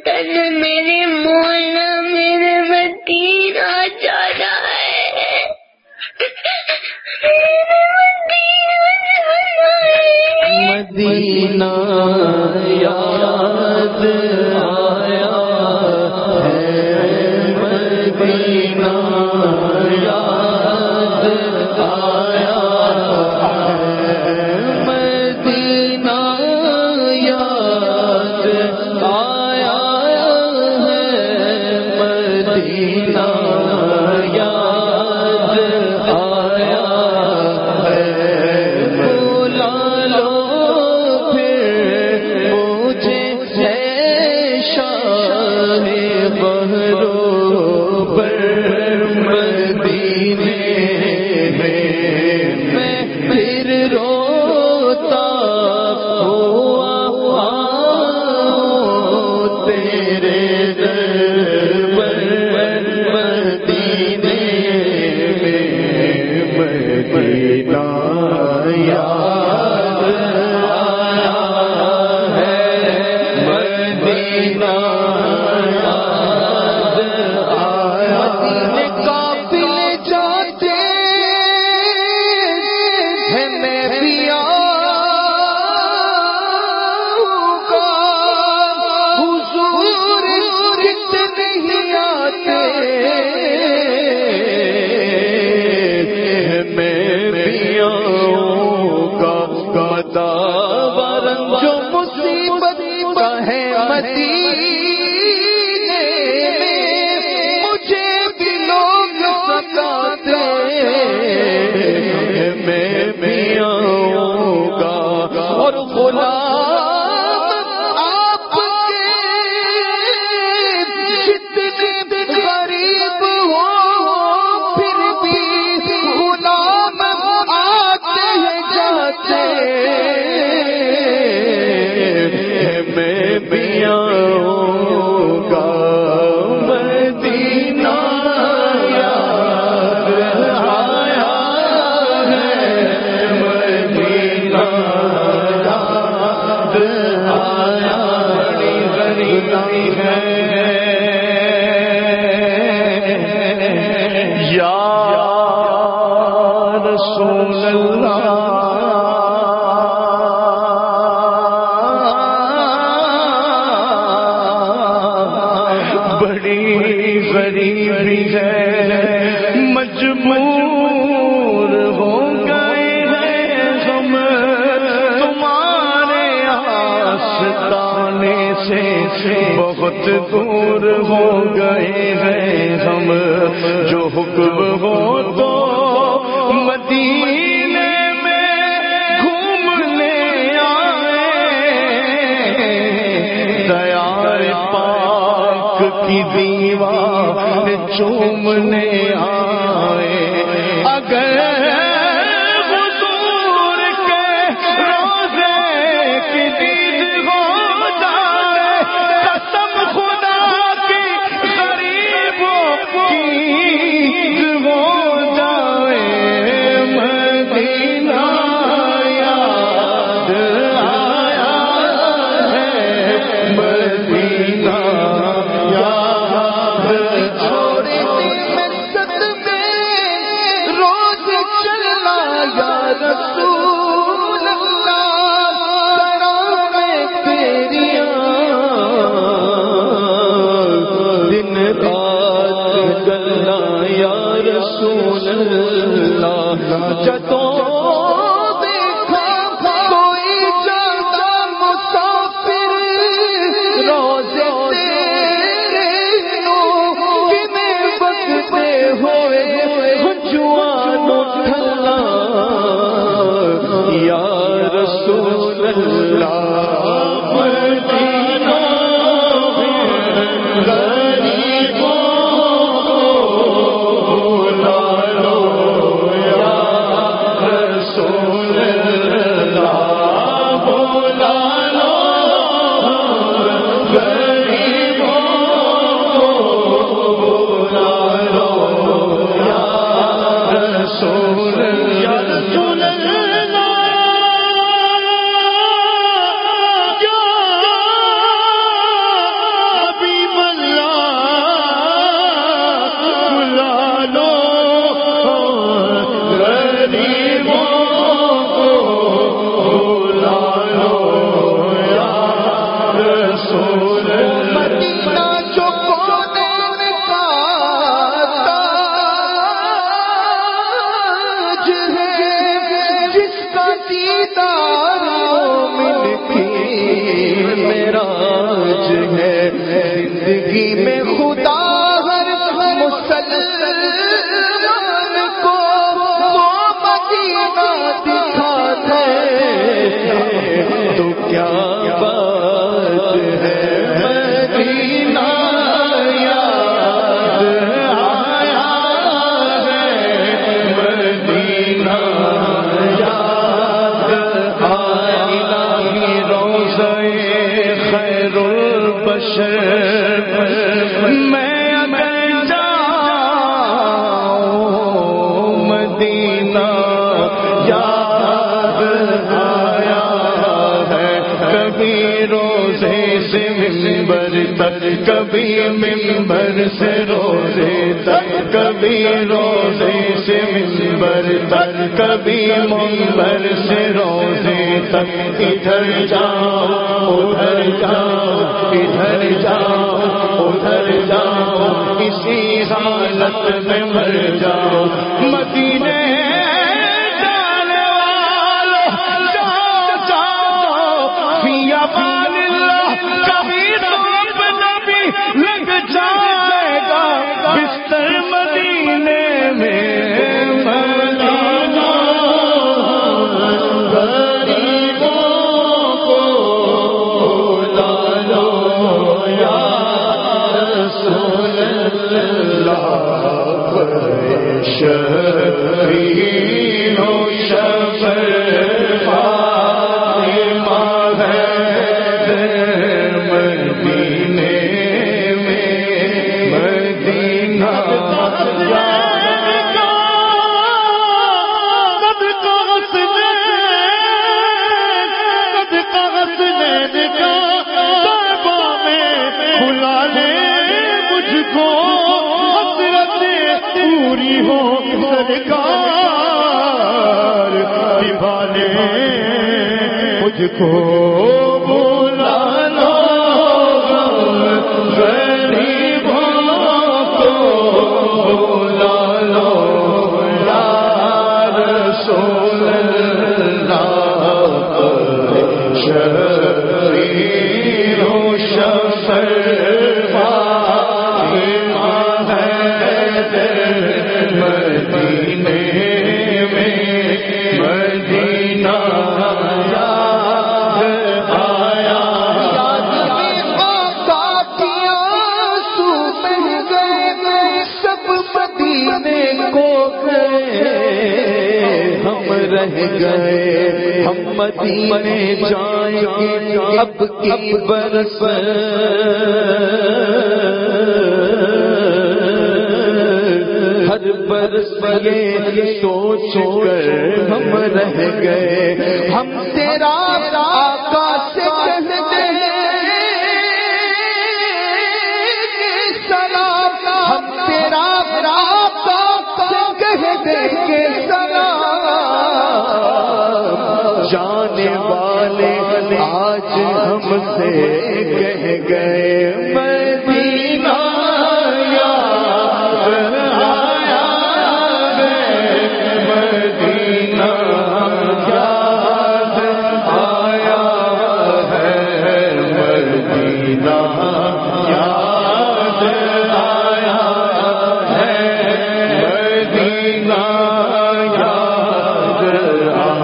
میرے مولا میرے مدینہ جانا ہے، مدینہ یاد آیا ہے، مدینہ یاد آیا ہے، مدینہ یاد آیا ہے، مدینہ یاد آیا ہے، بلا لو پھر مجھے شاہ بہرو پر مدینے میں پھر روتا ہوا تیرے در پر مدینے میں، مدینہ یاد آیا ہے، مدینہ یاد آیا ہے، قافلے جاتے ہیں میں بھی آؤں گا، حضور کتنے ہی آتے ہیں میں بھی آؤں گا، گادا جو مصیبت کا ہے مدینے میں، مجھے بھی لوگ ستاتے ہیں میں بھی آؤں گا، اور غلام آپ کے جتنے غریب ہو پھر بھی غلام آتے ہیں جاتے ہیں میں بھی آؤں گا، مدینہ یاد آیا ہے، مدینہ یاد آیا، بڑی غریب ہے یا رسول اللہ، بڑی غریبی ہے، مجبور ہو گئے ہیں ہم تمہارے آستانے سے، بہت دور ہو گئے ہیں ہم، جو حکم ہو تو مدینے میں گھومنے آئے، دیار پاک کی دیوار چومنے آئے، اگر حضور کے روزے کی دید ہو جائے، قسم خدا کی غریبوں کی ہو جائے، مدینہ یاد آیا ہے، مدینہ یاد چھوڑے مدد میں روز چلنا یا رسول اللہ، زندگی میں خدا ہر مسلمان کو وہ مدینہ دکھا دے تو کیا بات ہے مدینہ یاد آیا ہے مدینہ یاد آیا روزہ خیر البشر میں اگر جاؤں مدینہ یاد آیا ہے کبھی روزے سے منبر تک کبھی منبر سے روزے تک کبھی روزے سے منبر تک کبھی منبر سے روزے تک ادھر جاؤ ادھر جاؤ ادھر جاؤ ادھر جاؤ اسی حالت میں مر جاؤ مدینے جانے والوں جاؤ جاؤ فی امان اللہ کبھی تو اپنا بھی لگ جائے گا بستر مدینے میں شفیع و شفیع فاطمہ ہے مدینے میں مدینہ بلا لے مجھ کو پوری ہو سرکار نبھانے مجھ کو بلا لو غریبوں کو بلا لو یا رسول اللہ شفیع و شفیع مدینے میں مدینہ یاد آیا آنسو بہ گئے سب مدینے کو گئے ہم رہ گئے ہم مدینے جائیں گے اب کی برس برس یہ سوچ کر ہم رہ گئے ہم تیرا آقا سے کہتے سلام ہم تیرا آقا سے کہتے کہ سلام جانے والے آج ہم سے کہہ گئے مدینہ یاد